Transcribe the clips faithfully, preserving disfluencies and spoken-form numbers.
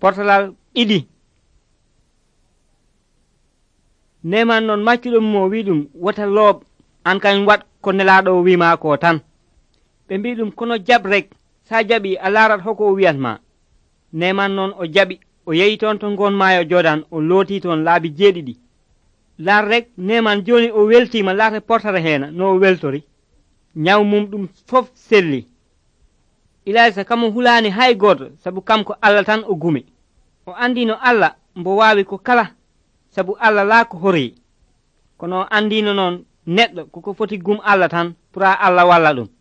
portalal ɗiɗi. Neman non maccuɗum mo wi ɗum wota loob an kañ wat ko nelaɗo wima ko tan. Ɓe mbi ɗum kono jab rek, sa jaɓi a larat hoko o wiyatma. Neman non o jaɓi o yehi toon to ngon maayo Jordan o looti toon laabi jeeɗiɗi. Lar rek neman joni o weltima laata portare hena no o weltori. Nyaw mum ɗum fof selli. Ilaysa kamo hulani hay goto sabu kam ko Allah tan o gumi. O andino Allah mbo wawi ko kala sabu Allah la ko hori. Kono andino non neɗɗo koko foti gum Allah tan pura Allah walla ɗum.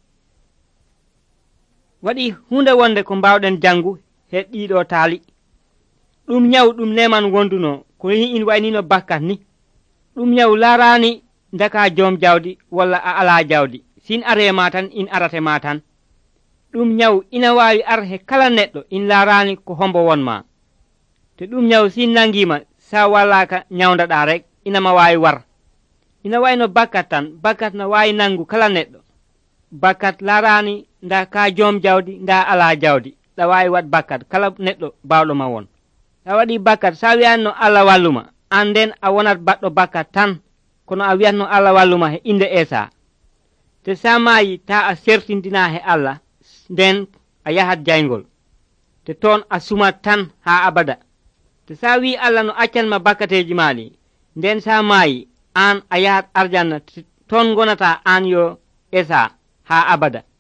Waɗi hunde wonde ko mbawɗen jangu he ɗiɗo taali. Ɗum nyaw ɗum neman wonduno ko ni in waynino bakkat ni. Ɗum nyaw larani ndaka joom jawdi walla a ala jawdi. Sin arema tan in aratema tan. Ɗum nyaw ina wawi ar he kala neɗɗo in larani ko hombo wonma. Te ɗum nyaw sin nangima sa wallaka nyawdaɗa rek inama wawi war. Ina wayno bakkat tan, bakkat na wawi nangu kala neɗɗo. Bakkat larani nda ka joom jawdi nda ala jawdi. ɗa wawi wat bakkat kala neɗɗo bawɗo ma won. A waɗi bakkat sa wiyanno Allah walluma an nden a wonat baɗɗo bakkat tan kono a wiyatno Allah walluma he inde Esa. Te sa mayi ta a sertindina he Allah nden a yahat jaygol. Te toon a sumat tan ha abada. Te sa wi Allah no accanma bakkateji maɗi nden sa mayi an a yahat arjanna toon gonata an yo Esa ha abada.